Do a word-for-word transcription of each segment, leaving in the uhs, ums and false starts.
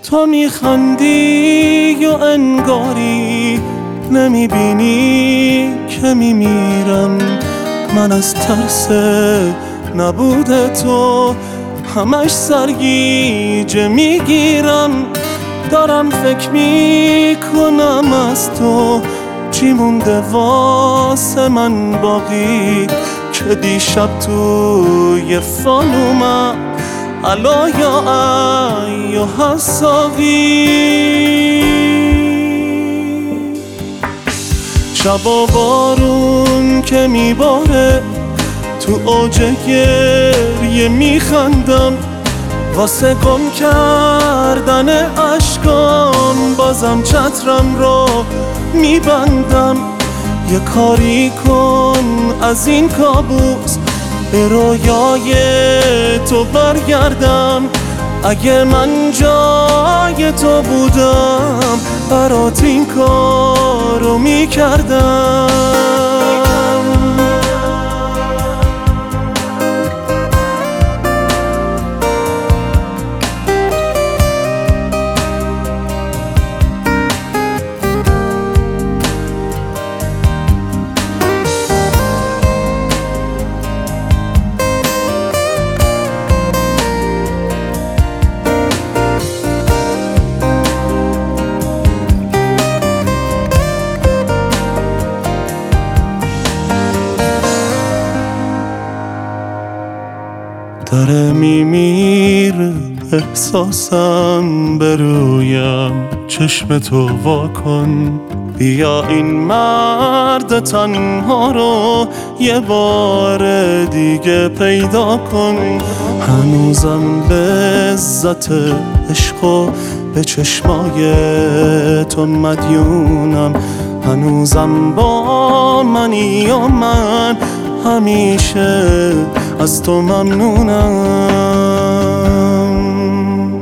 تو میخندی و انگاری نمیبینی که میمیرم. من از ترس نبود تو همش سرگیجه میگیرم. دارم فکر میکنم از تو چی مونده واسه من باقی، که دیشب توی فانومم الا یا ایها الساقی. شبا بارون که میباره تو اوج گریه میخندم، واسه گم کردن اشکام بازم چترم رو میبندم. یه کاری کن از این کابوس به رویای تو برگردم. اگه من جای تو بودم برات این کارو میکردم. داره میمیره احساسم به رویم، چشم تو واکن. بیا این مرد تنها رو یه بار دیگه پیدا کن. هنوزم به عزت عشق و به چشمای تو مدیونم. هنوزم با منی و من همیشه از تو ممنونم.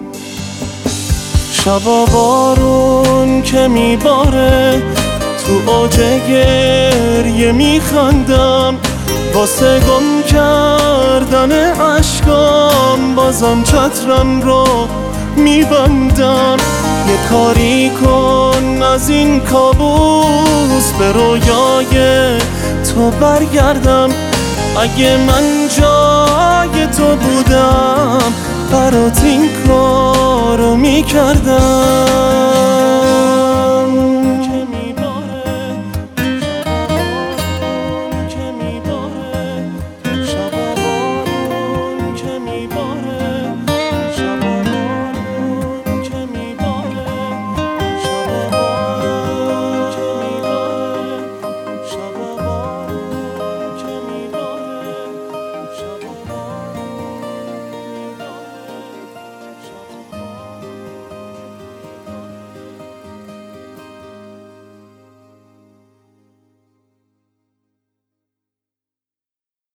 شبا بارون که میباره تو اوج گریه میخندم، واسه گم کردن اشکام بازم چترم رو میبندم. یه کاری کن از این کابوس به رویای تو برگردم. اگه من جای تو بودم برات این کارو میکردم.